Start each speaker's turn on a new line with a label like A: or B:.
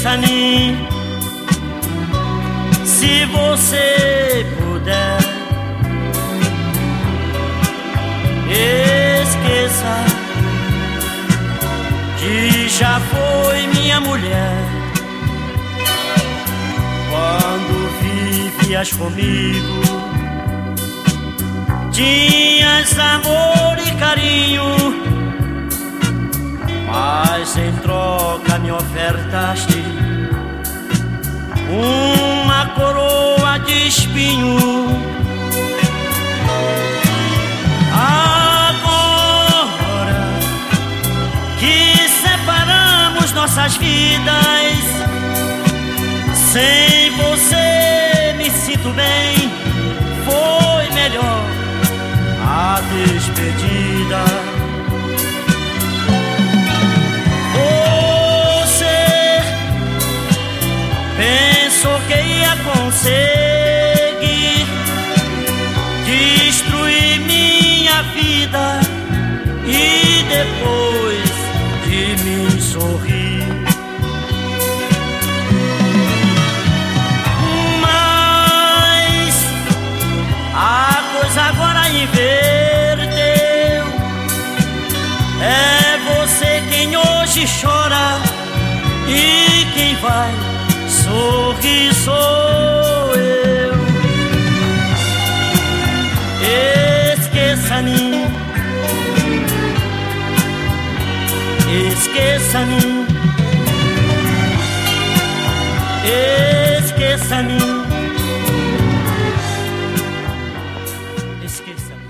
A: Esqueça-me, se você puder. Esqueça que já foi minha mulher. Quando vivias comigo, tinhas amor e carinho, mas em troca me ofertaste uma coroa de espinho. Agora que separamos nossas vidas, sem você me sinto bem. Foi melhor a despedida. Você pensou que ia conseguir destruir minha vida e depois de mim sorrir. Mas a coisa agora inverteu. É você quem hoje chora e quem vai sorrir sou eu. Esqueça-me, esqueça-me, esqueça-me, esqueça-me.